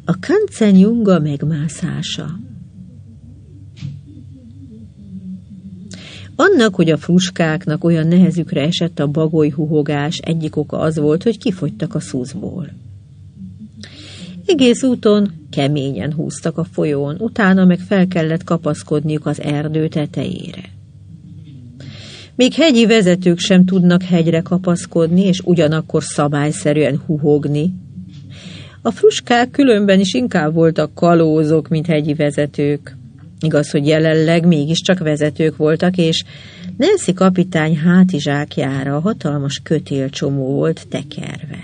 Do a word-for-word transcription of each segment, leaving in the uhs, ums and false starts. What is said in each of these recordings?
A Kanchenjunga megmászása. Annak, hogy a fruskáknak olyan nehezükre esett a bagolyhuhogás, egyik oka az volt, hogy kifogytak a szuszból. Egész úton keményen húztak a folyón, utána meg fel kellett kapaszkodniuk az erdő tetejére. Még hegyi vezetők sem tudnak hegyre kapaszkodni, és ugyanakkor szabályszerűen huhogni. A fruskák különben is inkább voltak kalózok, mint hegyi vezetők. Igaz, hogy jelenleg mégiscsak vezetők voltak, és Nancy kapitány hátizsákjára hatalmas kötélcsomó volt tekerve.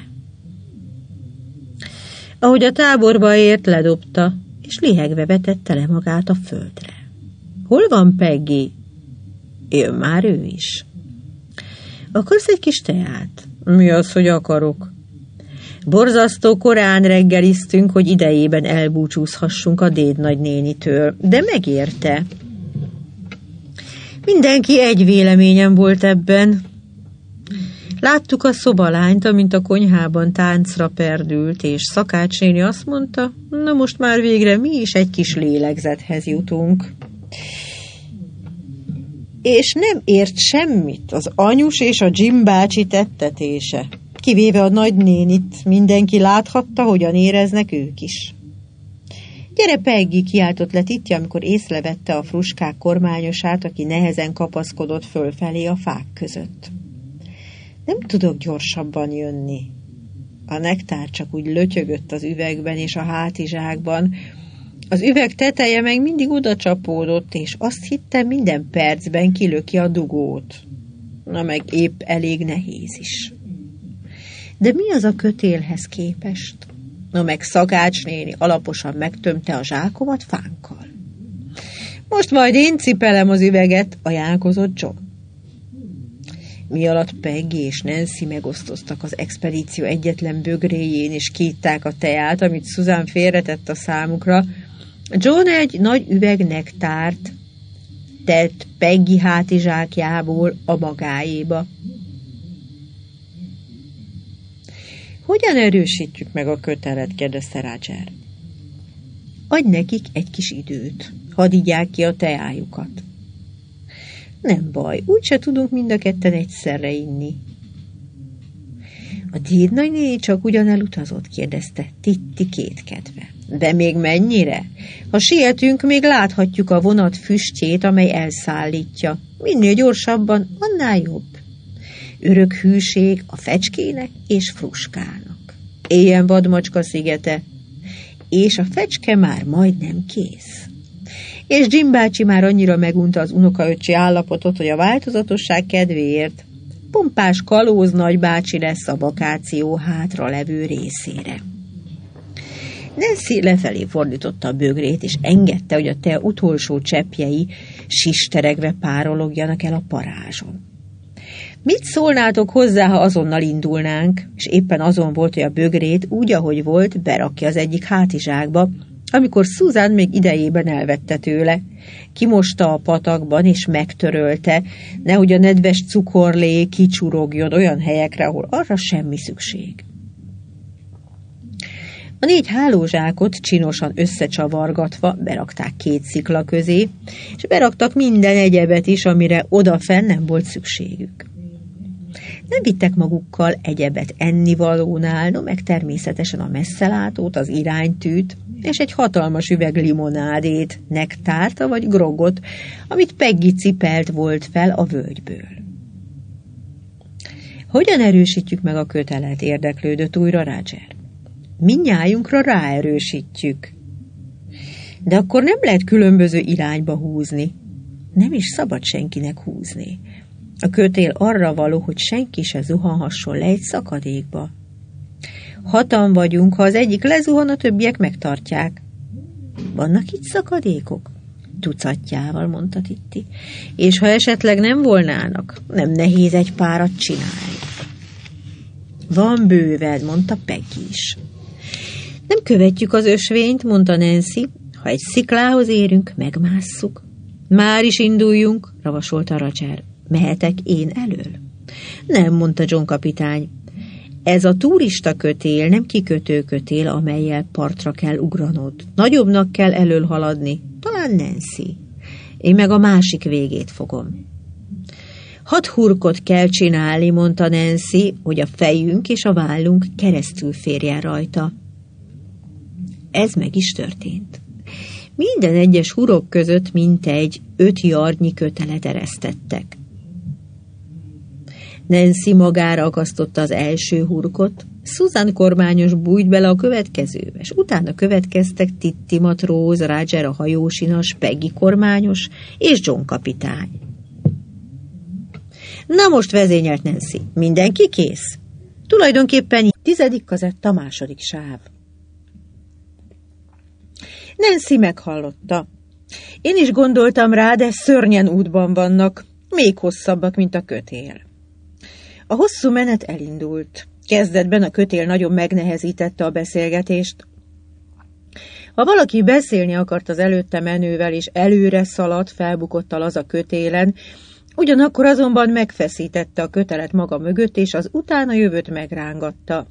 Ahogy a táborba ért, ledobta, és lihegve vetette le magát a földre. Hol van Peggy? Jön már ő is. Akarsz egy kis teát? Mi az, hogy akarok? Borzasztó korán reggeliztünk, hogy idejében elbúcsúzhassunk a déd nagynénitől, de megérte. Mindenki egy véleményen volt ebben. Láttuk a szobalányt, amint a konyhában táncra perdült, és Szakács néni azt mondta, na most már végre mi is egy kis lélegzethez jutunk. És nem ért semmit az anyus és a Jim bácsi tettetése. Kivéve a nagynénit, mindenki láthatta, hogyan éreznek ők is. Gyere, Peggy, kiáltott le Titti, amikor észrevette a fruskák kormányosát, aki nehezen kapaszkodott fölfelé a fák között. Nem tudok gyorsabban jönni. A nektár csak úgy lötyögött az üvegben és a hátizsákban. Az üveg teteje meg mindig oda csapódott, és azt hittem, minden percben kilöki a dugót. Na meg épp elég nehéz is. De mi az a kötélhez képest? Na meg Szakács néni alaposan megtömte a zsákomat fánkkal. Most majd én cipelem az üveget, ajánlkozott John. Mi alatt Peggy és Nancy megosztoztak az expedíció egyetlen bögréjén, és kiitták a teát, amit Susan félretett a számukra, John egy nagy üveg nektárt tett Peggy hátizsákjából a magáéba. Hogyan erősítjük meg a kötelet? Kérdezte Roger. Adj nekik egy kis időt, hadd igyák ki a teájukat. Nem baj, úgyse tudunk mind a ketten egyszerre inni. A déd nagynéni csak ugyan elutazott? Kérdezte Titti kétkedve. De még mennyire? Ha sietünk, még láthatjuk a vonat füstjét, amely elszállítja. Minél gyorsabban, annál jobb. Örök hűség a fecskének és fruskának. Éljen vadmacska szigete, és a fecske már majdnem kész. És Jim bácsi már annyira megunta az unokaöccsi állapotot, hogy a változatosság kedvéért pompás kalóz nagybácsi lesz a vakáció hátra levő részére. Nancy lefelé fordította a bögrét, és engedte, hogy a tea utolsó cseppjei sisteregve párologjanak el a parázson. Mit szólnátok hozzá, ha azonnal indulnánk? És éppen azon volt, hogy a bögrét úgy, ahogy volt, berakja az egyik hátizsákba, amikor Susan még idejében elvette tőle. Kimosta a patakban, és megtörölte, nehogy a nedves cukorlé kicsurogjon olyan helyekre, ahol arra semmi szükség. A négy hálózsákot csinosan összecsavargatva berakták két szikla közé, és beraktak minden egyebet is, amire odafenn nem volt szükségük. Nem vittek magukkal egyebet ennivalónál, no meg természetesen a messzelátót, az iránytűt, és egy hatalmas üveg limonádét, nektárt vagy grogot, amit Peggy cipelt volt fel a völgyből. Hogyan erősítjük meg a kötelet? Érdeklődött újra Roger. Mindnyájunkra ráerősítjük. De akkor nem lehet különböző irányba húzni. Nem is szabad senkinek húzni. A kötél arra való, hogy senki se zuhanhasson le egy szakadékba. Hatan vagyunk, ha az egyik lezuhan, a többiek megtartják. Vannak itt szakadékok? Tucatjával, mondta Titti. És ha esetleg nem volnának, nem nehéz egy párat csinálni. Van bőved, mondta Peggy is. Nem követjük az ösvényt, mondta Nancy. Ha egy sziklához érünk, megmásszuk. Már is induljunk, ravasolta Roger. Mehetek én elől? Nem, mondta John kapitány. Ez a turista kötél nem kikötő kötél, amellyel partra kell ugranod. Nagyobbnak kell elől haladni, talán Nancy. Én meg a másik végét fogom. Hat hurkot kell csinálni, mondta Nancy, hogy a fejünk és a vállunk keresztül férjen rajta. Ez meg is történt. Minden egyes hurok között mintegy öt yardnyi kötelet eresztettek. Nancy magára akasztotta az első hurkot, Susan kormányos bújt bele a következőbe, és utána következtek Titti matróz, Roger a hajósinas, Peggy kormányos és John kapitány. Na most vezényelt Nancy, mindenki kész? Tulajdonképpen tizedik kazetta második sáv. Nancy meghallotta. Én is gondoltam rá, de szörnyen útban vannak, még hosszabbak, mint a kötél. A hosszú menet elindult. Kezdetben a kötél nagyon megnehezítette a beszélgetést. Ha valaki beszélni akart az előtte menővel, és előre szaladt, felbukott a laza kötélen, ugyanakkor azonban megfeszítette a kötelet maga mögött, és az utána jövőt megrángatta.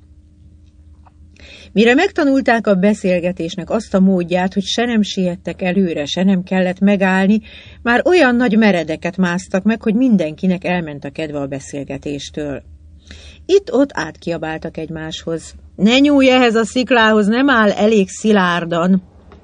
Mire megtanulták a beszélgetésnek azt a módját, hogy se nem siettek előre, se nem kellett megállni, már olyan nagy meredeket másztak meg, hogy mindenkinek elment a kedve a beszélgetéstől. Itt-ott átkiabáltak egymáshoz. Ne nyúlj ehhez a sziklához, nem áll elég szilárdan.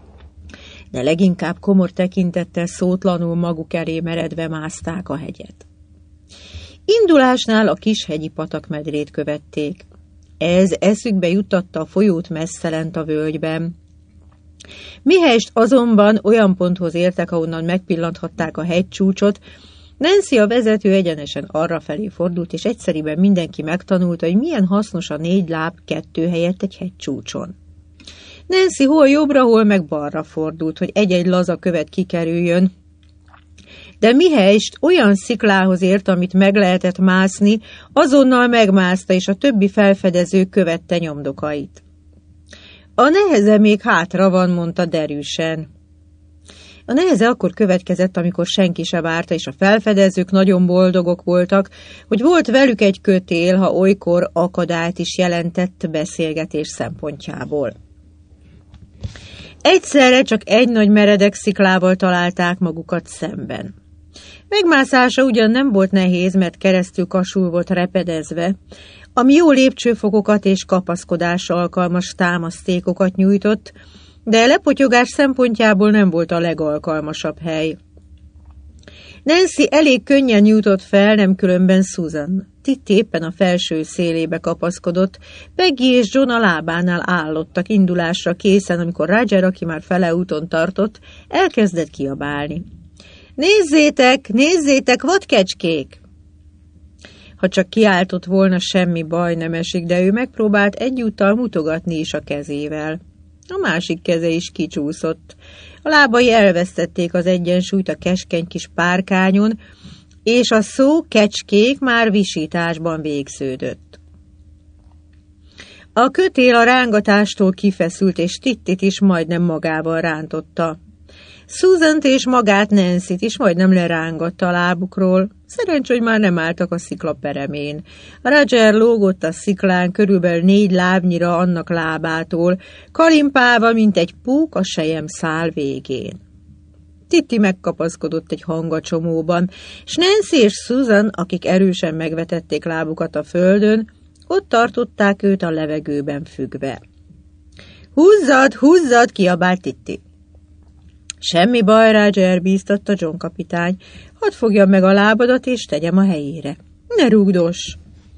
De leginkább komor tekintettel szótlanul maguk elé meredve mászták a hegyet. Indulásnál a kis hegyi patakmedrét követték. Ez eszükbe juttatta a folyót messzelent a völgyben. Mihelyest azonban olyan ponthoz értek, ahonnan megpillanthatták a hegycsúcsot, Nancy a vezető egyenesen arrafelé fordult, és egyszeriben mindenki megtanulta, hogy milyen hasznos a négy láb kettő helyett egy hegycsúcson. Nancy hol jobbra, hol meg balra fordult, hogy egy-egy laza követ kikerüljön, de mihelyest olyan sziklához ért, amit meg lehetett mászni, azonnal megmászta, és a többi felfedező követte nyomdokait. A neheze még hátra van, mondta derűsen. A neheze akkor következett, amikor senki se várta, és a felfedezők nagyon boldogok voltak, hogy volt velük egy kötél, ha olykor akadályt is jelentett beszélgetés szempontjából. Egyszerre csak egy nagy meredek sziklával találták magukat szemben. Megmászása ugyan nem volt nehéz, mert keresztül kasul volt repedezve, ami jó lépcsőfokokat és kapaszkodásra alkalmas támasztékokat nyújtott, de lepotyogás szempontjából nem volt a legalkalmasabb hely. Nancy elég könnyen jutott fel, nem különben Susan. Titti éppen a felső szélébe kapaszkodott, Peggy és John a lábánál állottak indulásra készen, amikor Roger, aki már fele úton tartott, elkezdett kiabálni. Nézzétek, nézzétek, vadkecskék! Ha csak kiáltott volna, semmi baj nem esik, de ő megpróbált egyúttal mutogatni is a kezével. A másik keze is kicsúszott. A lábai elvesztették az egyensúlyt a keskeny kis párkányon, és a szó kecskék már visításban végződött. A kötél a rángatástól kifeszült, és Tittit is majdnem magával rántotta. Susant és magát Nancyt is majdnem lerángatta a lábukról. Szerencs, hogy már nem álltak a szikla peremén. Roger lógott a sziklán körülbelül négy lábnyira annak lábától, kalimpálva, mint egy púk a sejem szál végén. Titti megkapaszkodott egy hangacsomóban, s Nancy és Susan, akik erősen megvetették lábukat a földön, ott tartották őt a levegőben függve. Húzzad, húzzad, kiabált Titti. Semmi baj, Roger, bíztatta John kapitány. Hadd fogjam meg a lábadat, és tegyem a helyére. Ne rúgdos!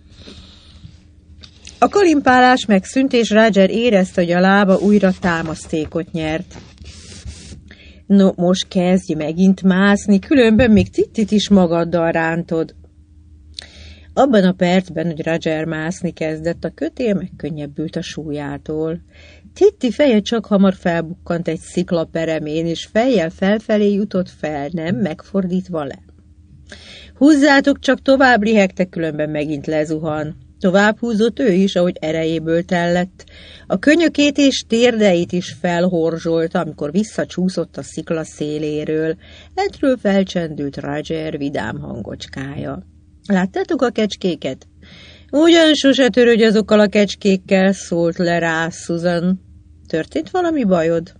A kalimpálás megszűnt, és Roger érezte, hogy a lába újra támasztékot nyert. No, most kezdj megint mászni, különben még Tittit is magaddal rántod. Abban a percben, hogy Roger mászni kezdett, a kötél megkönnyebbült a súlyától. Titti feje csak hamar felbukkant egy szikla peremén, és fejjel felfelé jutott fel, nem megfordítva le. Húzzátok, csak tovább, lihegtek, különben megint lezuhan. Tovább húzott ő is, ahogy erejéből tellett. A könyökét és térdeit is felhorzsolta, amikor visszacsúszott a szikla széléről. Lentről felcsendült Roger vidám hangocskája. Láttátok a kecskéket? Ugyan sose törődj azokkal a kecskékkel, szólt le rá Susan. Történt valami bajod?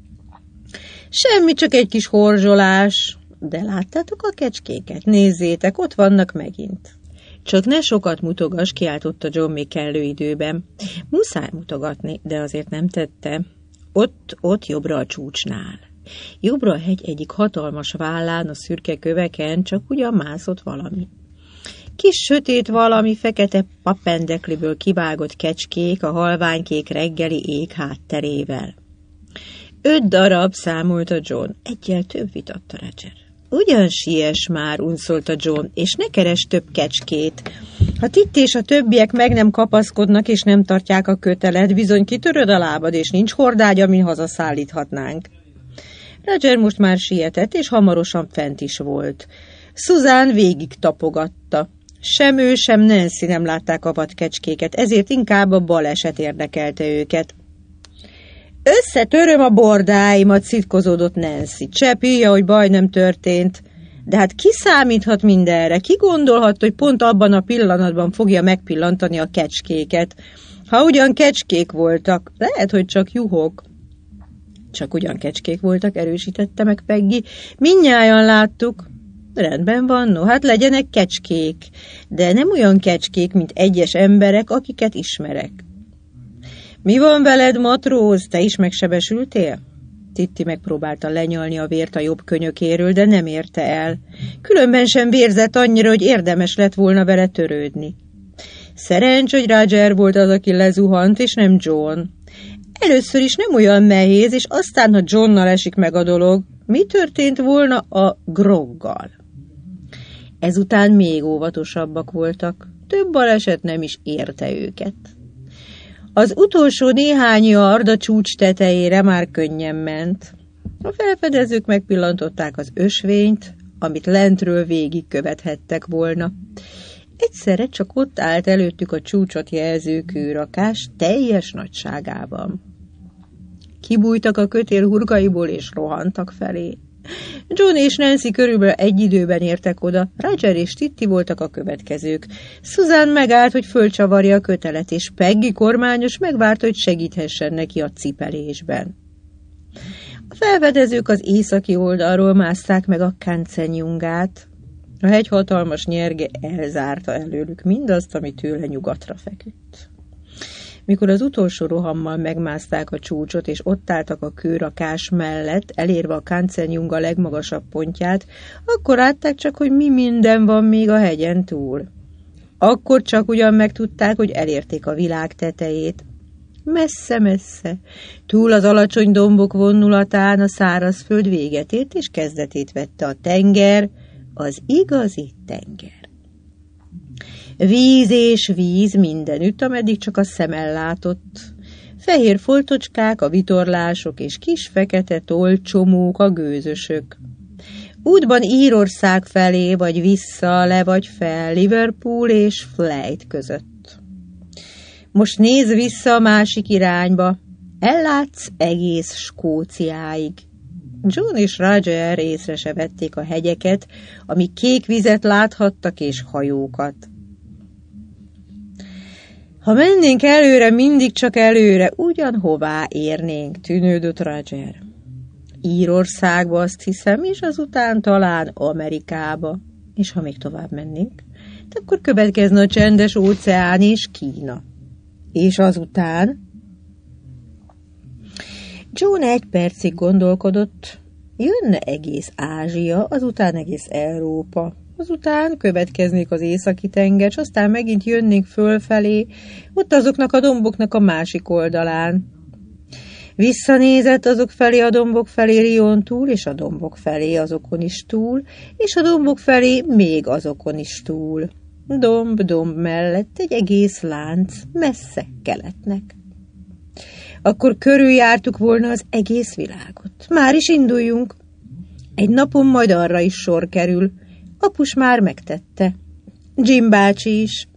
Semmi, csak egy kis horzsolás. De láttátok a kecskéket? Nézzétek, ott vannak megint. Csak ne sokat mutogass, kiáltotta John még kellő időben. Muszáj mutogatni, de azért nem tette. Ott, ott jobbra a csúcsnál. Jobbra a hegy egyik hatalmas vállán, a szürke köveken csak ugyan mászott valami. Kis sötét valami, fekete pappendekliből kivágott kecskék a halványkék reggeli ég hátterével. Öt darab, számolta John. Egyel több, vitatta Roger. Ugyan siess már, unszolta John, és ne keresd több kecskét. Ha Titti és a többiek meg nem kapaszkodnak és nem tartják a kötelet, bizony kitöröd a lábad, és nincs hordágy, amin hazaszállíthatnánk. Roger most már sietett, és hamarosan fent is volt. Susan végig tapogatta. Sem ő, sem Nancy nem látták a vadkecskéket, ezért inkább a baleset érdekelte őket. Összetöröm a bordáimat, szitkozódott Nancy. Csepilja, hogy baj nem történt. De hát ki számíthat mindenre? Ki gondolhat, hogy pont abban a pillanatban fogja megpillantani a kecskéket? Ha ugyan kecskék voltak, lehet, hogy csak juhok. Csak ugyan kecskék voltak, erősítette meg Peggy. Mindnyájan láttuk. Rendben van, no, hát legyenek kecskék, de nem olyan kecskék, mint egyes emberek, akiket ismerek. Mi van veled, matróz? Te is megsebesültél? Titti megpróbálta lenyalni a vért a jobb könyökéről, de nem érte el. Különben sem vérzett annyira, hogy érdemes lett volna vele törődni. Szerencs, hogy Roger volt az, aki lezuhant, és nem John. Először is nem olyan nehéz, és aztán, ha Johnnal esik meg a dolog, mi történt volna a groggal? Ezután még óvatosabbak voltak. Több baleset nem is érte őket. Az utolsó néhány yard a csúcs tetejére már könnyen ment. A felfedezők megpillantották az ösvényt, amit lentről végig követhettek volna. Egyszerre csak ott állt előttük a csúcsot jelző kőrakás teljes nagyságában. Kibújtak a kötél hurgaiból és rohantak felé. John és Nancy körülbelül egy időben értek oda, Roger és Titti voltak a következők. Susan megállt, hogy fölcsavarja a kötelet, és Peggy kormányos megvárta, hogy segíthessen neki a cipelésben. A felfedezők az északi oldalról mászták meg a Kanzenjungát. A hegy hatalmas nyerge elzárta előlük mindazt, ami tőle nyugatra feküdt. Mikor az utolsó rohammal megmászták a csúcsot, és ott álltak a kőrakás mellett, elérve a Kanzenjunga legmagasabb pontját, akkor látták csak, hogy mi minden van még a hegyen túl. Akkor csak ugyan megtudták, hogy elérték a világ tetejét. Messze-messze, túl az alacsony dombok vonulatán a szárazföld véget ért, és kezdetét vette a tenger, az igazi tenger. Víz és víz mindenütt, ameddig csak a szem ellátott. Fehér foltocskák, a vitorlások és kis fekete tollcsomók, a gőzösök. Útban Írország felé, vagy vissza, le vagy fel, Liverpool és Fleet között. Most nézz vissza a másik irányba. Ellátsz egész Skóciáig. John és Roger észre se vették a hegyeket, amik kék vizet láthattak és hajókat. Ha mennénk előre, mindig csak előre, ugyanhová érnénk, tűnődött Roger. Írországba, azt hiszem, és azután talán Amerikába. És ha még tovább mennénk, akkor következne a csendes óceán és Kína. És azután... John egy percig gondolkodott, jönne egész Ázsia, azután egész Európa. Azután következnék az északi tenger, és aztán megint jönnénk fölfelé, ott azoknak a domboknak a másik oldalán. Visszanézett azok felé, a dombok felé Rión túl, és a dombok felé azokon is túl, és a dombok felé még azokon is túl. Domb-domb mellett egy egész lánc, messze keletnek. Akkor körüljártuk volna az egész világot. Már is induljunk. Egy napon majd arra is sor kerül. Apus már megtette. Jim bácsi is.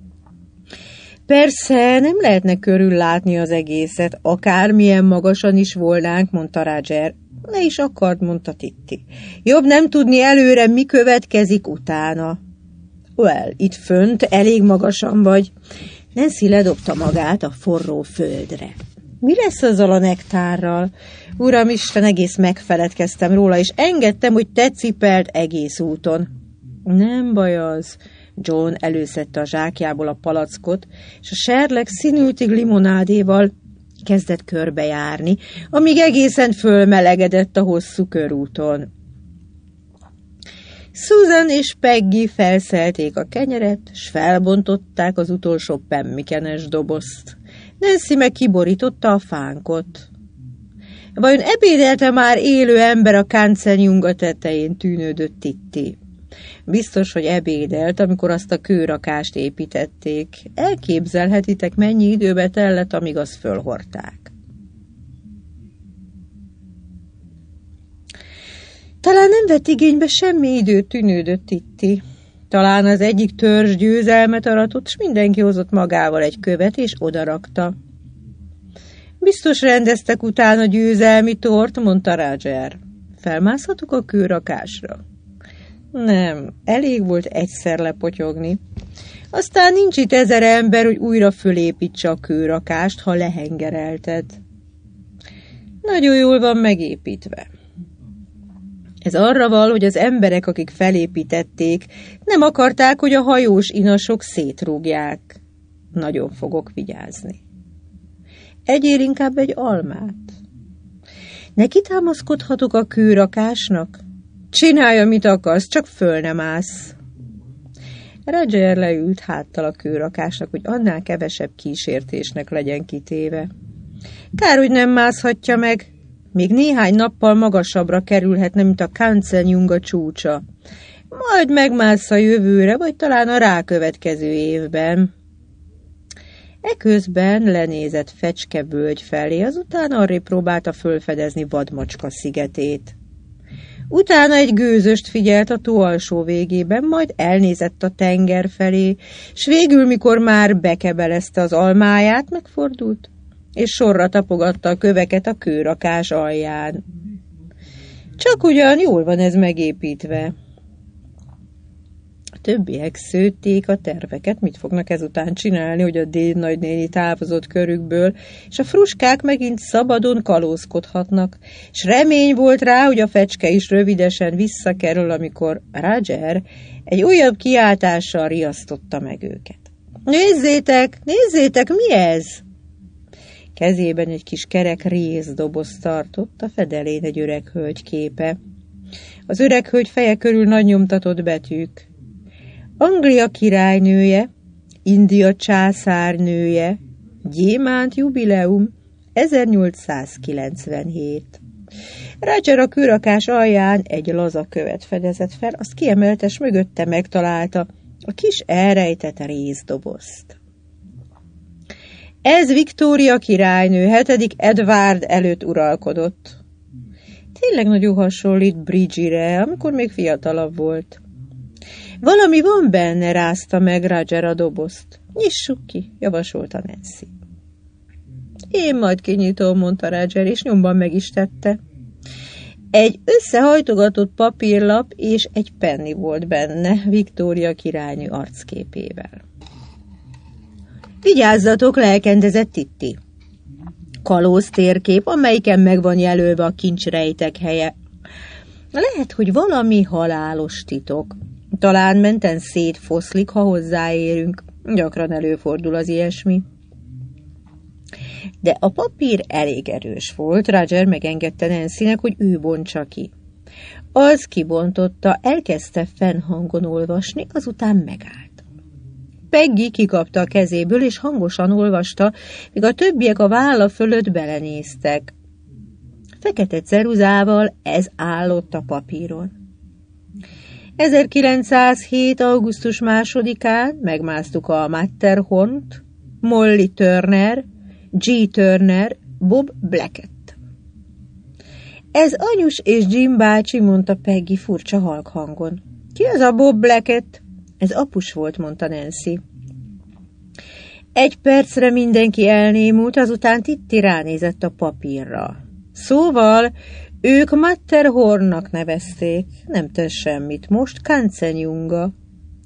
Persze, nem lehetne körül látni az egészet, akármilyen magasan is volnánk, mondta Roger. Ne is akart, mondta Titti. Jobb nem tudni előre, mi következik utána. Well, itt fönt elég magasan vagy. Nancy ledobta magát a forró földre. Mi lesz azzal a nektárral? Uramisten, egész megfeledkeztem róla, és engedtem, hogy te cipeld egész úton. Nem baj az. John előszedte a zsákjából a palackot, és a serleg színültig limonádéval kezdett körbejárni, amíg egészen fölmelegedett a hosszú körúton. Susan és Peggy felszelték a kenyeret, s felbontották az utolsó pemmikenes dobozt. Nancy meg kiborította a fánkot. Vajon ebédelte már élő ember a Kanzenjunga tetején, tűnődött Titti. Biztos, hogy ebédelt, amikor azt a kőrakást építették. Elképzelhetitek, mennyi időbe tellett, amíg azt fölhordták. Talán nem vett igénybe semmi időt, tűnődött Titti. Talán az egyik törzs győzelmet aratott, s mindenki hozott magával egy követ, és odarakta. Biztos rendeztek utána győzelmi tort, mondta Roger. Felmászhatok a kőrakásra? Nem, elég volt egyszer lepotyogni. Aztán nincs itt ezer ember, hogy újra fölépítse a kőrakást, ha lehengerelted. Nagyon jól van megépítve. Ez arra val, hogy az emberek, akik felépítették, nem akarták, hogy a hajós inasok szétrúgják. Nagyon fogok vigyázni. Egyél inkább egy almát. Neki támaszkodhatok a kőrakásnak? Csinálja, mit akarsz, csak föl nem állsz. Roger leült háttal a kőrakásnak, hogy annál kevesebb kísértésnek legyen kitéve. Kár, hogy nem mászhatja meg. Még néhány nappal magasabbra kerülhetne, mint a Kanzenjunga csúcsa. Majd megmász a jövőre, vagy talán a rákövetkező évben. Eközben lenézett Fecskevölgy felé, azután arrébb próbálta fölfedezni Vadmacska szigetét. Utána egy gőzöst figyelt a tó alsó végében, majd elnézett a tenger felé, s végül, mikor már bekebelezte az almáját, megfordult, és sorra tapogatta a köveket a kőrakás alján. Csak ugyan jól van ez megépítve. A többiek szőtték a terveket, mit fognak ezután csinálni, hogy a Déd nagynéni távozott körükből, és a fruskák megint szabadon kalózkodhatnak, és remény volt rá, hogy a Fecske is rövidesen visszakerül, amikor Roger egy újabb kiáltással riasztotta meg őket. Nézzétek, nézzétek, mi ez? Kezében egy kis kerek rézdobozt tartott, a fedelén egy öreg hölgy képe. Az öreg hölgy feje körül nagy nyomtatott betűk. Anglia királynője, India császárnője, gyémánt jubileum, ezernyolcszázkilencvenhét. Roger a kőrakás alján egy laza követ fedezett fel, azt kiemelte, s mögötte megtalálta a kis elrejtett rézdobozt. Ez Viktória királynő, hetedik Edward előtt uralkodott. Tényleg nagyon hasonlít Bridgire, amikor még fiatalabb volt. Valami van benne, rázta meg Roger a dobozt. Nyissuk ki, javasolta Nancy. Én majd kinyitom, mondta Roger, és nyomban meg is tette. Egy összehajtogatott papírlap és egy penni volt benne, Viktória királynő arcképével. Vigyázzatok, lelkendezett Titti. Kalóz térkép, amelyiken meg van jelölve a kincsrejtek helye. Lehet, hogy valami halálos titok. Talán menten szétfoszlik, ha hozzáérünk. Gyakran előfordul az ilyesmi. De a papír elég erős volt, Roger megengedte Nancynek, hogy ő bontsa ki. Az kibontotta, elkezdte fennhangon olvasni, azután megállt. Peggy kikapta a kezéből, és hangosan olvasta, míg a többiek a válla fölött belenéztek. Fekete ceruzával ez állott a papíron. ezerkilencszázhét. augusztus másodikán megmásztuk a Matterhornt, Molly Turner, G. Turner, Bob Blackett. Ez anyus és Jim bácsi, mondta Peggy furcsa halk hangon. Ki az a Bob Blackett? Ez apus volt, mondta Nancy. Egy percre mindenki elnémult, azután Titti ránézett a papírra. Szóval ők Matterhornnak nevezték, nem tesz semmit, most Kanzenjunga.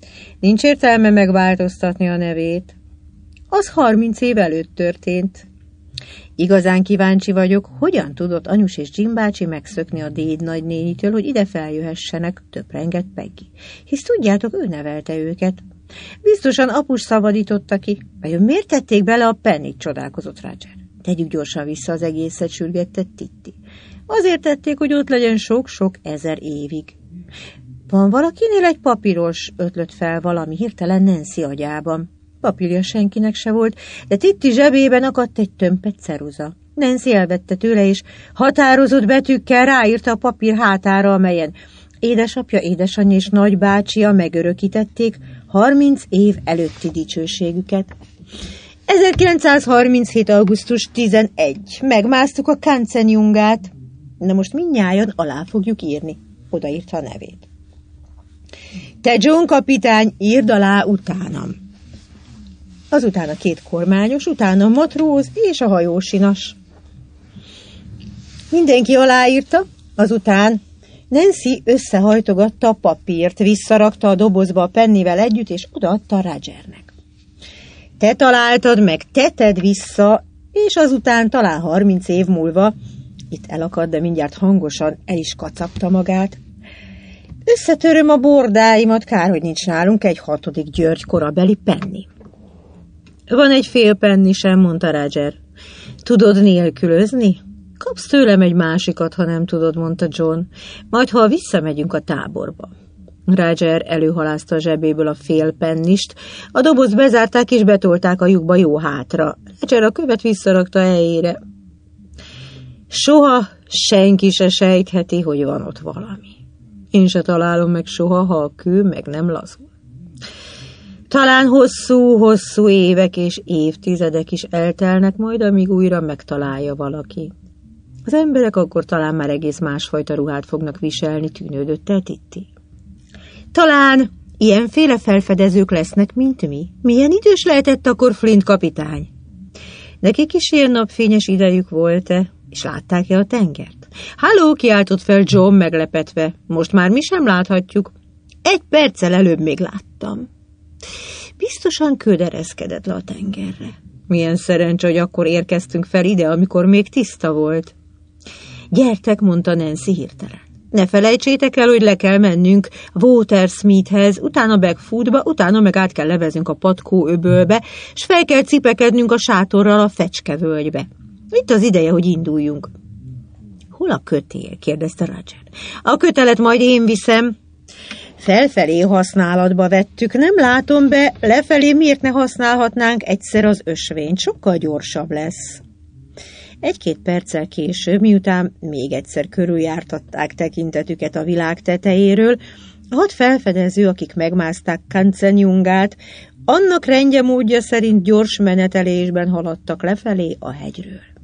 Nincs értelme megváltoztatni a nevét. Az harminc év előtt történt. Igazán kíváncsi vagyok, hogyan tudott anyus és Jim bácsi megszökni a déd nagynénitől, hogy ide feljöhessenek, töprengett Peggy. Hisz tudjátok, ő nevelte őket. Biztosan apus szabadította ki. Vajon miért tették bele a Pennyt, csodálkozott Roger. Tegyük gyorsan vissza az egészet, sürgetett Titti. Azért tették, hogy ott legyen sok-sok ezer évig. Van valakinél egy papíros, ötlött fel valami hirtelen Nancy agyában. Papírja senkinek se volt, de Titti zsebében akadt egy tömpet ceruza. Nancy elvette tőle, és határozott betűkkel ráírta a papír hátára, amelyen édesapja, édesanyja és nagybácsia megörökítették harminc év előtti dicsőségüket. ezerkilencszázharminchét. augusztus tizenegy. Megmásztuk a Kanzenjungát. Na most mindnyájan alá fogjuk írni. Odaírta a nevét. Te, John kapitány, írd alá utánam. Azután a két kormányos, utána a matróz és a hajósinas. Mindenki aláírta, azután Nancy összehajtogatta a papírt, visszarakta a dobozba a Pennyvel együtt, és odaadta Rogernek. Te találtad meg, te tedd vissza, és azután talán harminc év múlva, itt elakadt, de mindjárt hangosan el is kacagta magát, összetöröm a bordáimat, kár, hogy nincs nálunk egy hatodik György korabeli Penny. Van egy fél penni sem, mondta Roger. Tudod nélkülözni? Kapsz tőlem egy másikat, ha nem tudod, mondta John. Majd, ha visszamegyünk a táborba. Roger előhalázta a zsebéből a fél pennist, a dobozt bezárták és betolták a lyukba jó hátra. Roger a követ visszarakta helyére. Soha senki se sejtheti, hogy van ott valami. Én se találom meg soha, ha a kő meg nem lazul. Talán hosszú-hosszú évek és évtizedek is eltelnek majd, amíg újra megtalálja valaki. Az emberek akkor talán már egész másfajta ruhát fognak viselni, tűnődött el Titti. Talán ilyenféle felfedezők lesznek, mint mi. Milyen idős lehetett akkor Flint kapitány? Nekik is ilyen napfényes idejük volt-e, és látták-e a tengert? Halló, kiáltott fel John meglepetve. Most már mi sem láthatjuk. Egy perccel előbb még láttam. Biztosan köd ereszkedett le a tengerre. Milyen szerencsé, hogy akkor érkeztünk fel ide, amikor még tiszta volt. Gyertek, mondta Nancy hirtelen. Ne felejtsétek el, hogy le kell mennünk Watersmithhez, utána Backfootba, utána meg át kell leveznünk a Patkó öbölbe, s fel kell cipekednünk a sátorral a Fecskevölgybe. Itt az ideje, hogy induljunk. Hol a kötél? kérdezte Roger. A kötelet majd én viszem. Felfelé használatba vettük, nem látom be, lefelé miért ne használhatnánk egyszer az ösvényt, sokkal gyorsabb lesz. Egy-két perccel később, miután még egyszer körüljártatták tekintetüket a világ tetejéről, a hat felfedező, akik megmászták Kanzenjungát, annak rendje módja szerint gyors menetelésben haladtak lefelé a hegyről.